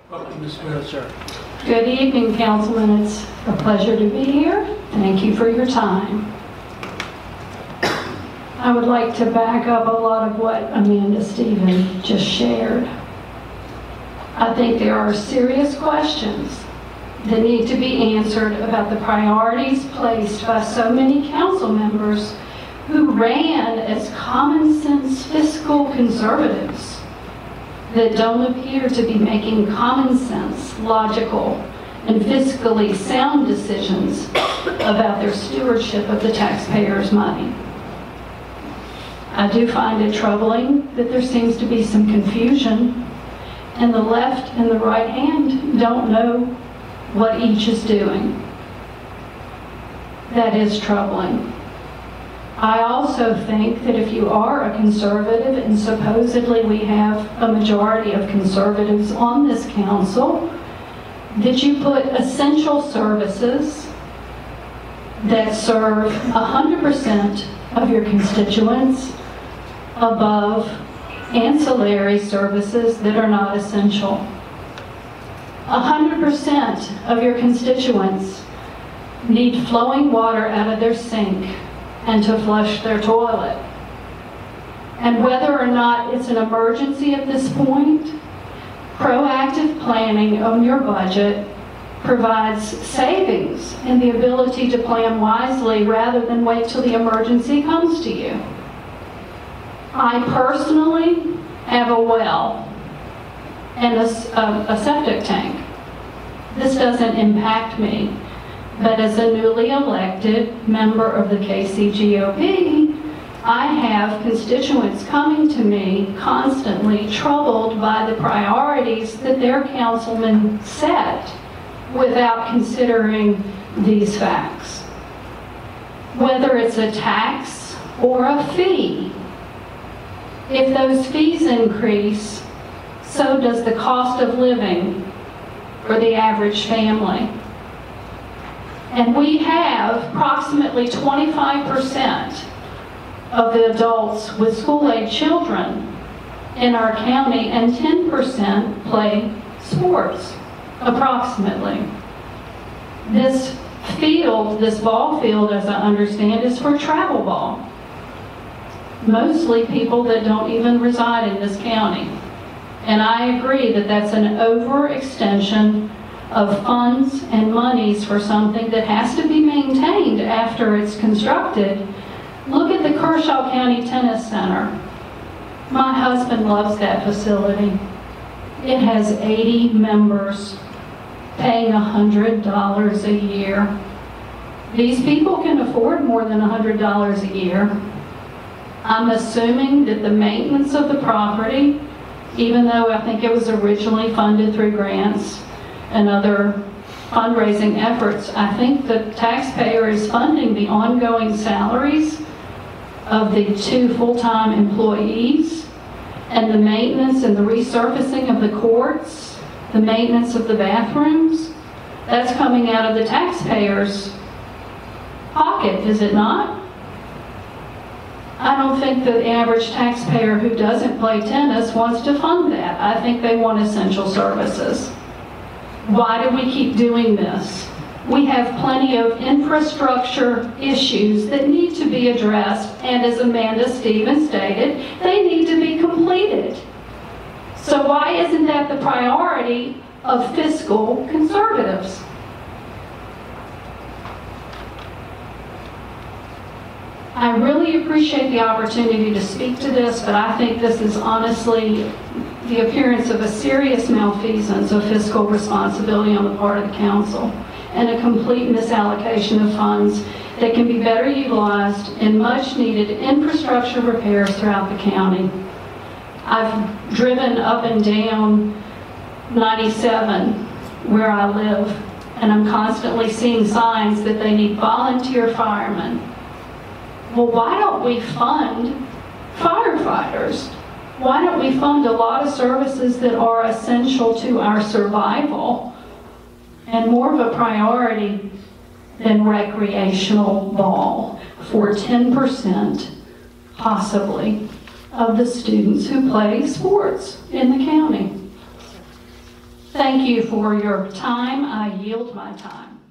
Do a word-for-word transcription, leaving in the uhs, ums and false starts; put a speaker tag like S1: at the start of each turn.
S1: Welcome, Miz Smith, sir.
S2: Good evening, Councilman. It's a pleasure to be here. Thank you for your time. I would like to back up a lot of what Amanda Stevens just shared. I think there are serious questions that need to be answered about the priorities placed by so many council members who ran as common sense fiscal conservatives that don't appear to be making common sense, logical, and fiscally sound decisions about their stewardship of the taxpayers' money. I do find it troubling that there seems to be some confusion, and the left and the right hand don't know what each is doing. That is troubling. I also think that if you are a conservative, and supposedly we have a majority of conservatives on this council, that you put essential services that serve one hundred percent of your constituents above ancillary services that are not essential. one hundred percent of your constituents need flowing water out of their sink and to flush their toilet. And whether or not it's an emergency at this point, proactive planning on your budget provides savings in the ability to plan wisely rather than wait till the emergency comes to you. I personally have a well and a, a, a septic tank. This doesn't impact me, but as a newly elected member of the K C G O P, I have constituents coming to me constantly troubled by the priorities that their councilmen set without considering these facts. Whether it's a tax or a fee, if those fees increase, so does the cost of living for the average family. And we have approximately twenty-five percent of the adults with school-age children in our county, and ten percent play sports, approximately. This field, this ball field, as I understand, is for travel ball. Mostly people that don't even reside in this county. And I agree that that's an overextension of funds and monies for something that has to be maintained after it's constructed. Look at the Kershaw County Tennis Center. My husband loves that facility. It has eighty members paying one hundred dollars a year. These people can afford more than one hundred dollars a year. I'm assuming that the maintenance of the property, even though I think it was originally funded through grants and other fundraising efforts, I think the taxpayer is funding the ongoing salaries of the two full-time employees and the maintenance and the resurfacing of the courts, the maintenance of the bathrooms. That's coming out of the taxpayer's pocket, is it not? I don't think the average taxpayer who doesn't play tennis wants to fund that. I think they want essential services. Why do we keep doing this? We have plenty of infrastructure issues that need to be addressed, and as Amanda Stevens stated, they need to be completed. So why isn't that the priority of fiscal conservatives? I really appreciate the opportunity to speak to this, but I think this is honestly the appearance of a serious malfeasance of fiscal responsibility on the part of the council, and a complete misallocation of funds that can be better utilized in much needed infrastructure repairs throughout the county. I've driven up and down ninety-seven where I live, and I'm constantly seeing signs that they need volunteer firemen. Well, why don't we fund firefighters? Why don't we fund a lot of services that are essential to our survival and more of a priority than recreational ball for ten percent, possibly, of the students who play sports in the county? Thank you for your time. I yield my time.